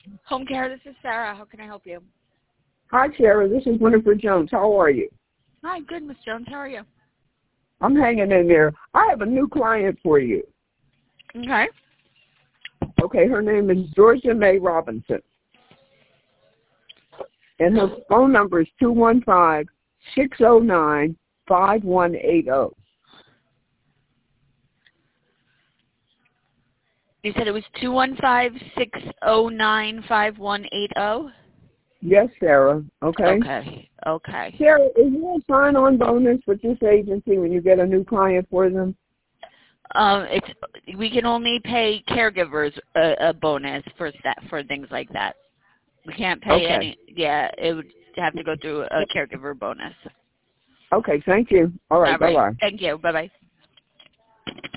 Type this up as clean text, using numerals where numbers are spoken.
Home care, this is Sarah. How can I help you? Hi, Sarah. This is Winifred Jones. How are you? Hi, good, Miss Jones. How are you? I'm hanging in there. I have a new client for you. Okay. Okay, her name is Georgia Mae Robinson. And her phone number is 215-609-5180. You said it was 215-609-5180? Yes, Sarah. Okay. Okay. Sarah, is there a sign-on bonus with this agency when you get a new client for them? We can only pay caregivers a bonus for things like that. We can't pay any. Yeah, it would have to go through a caregiver bonus. Okay, thank you. All right, bye-bye. Thank you. Bye-bye.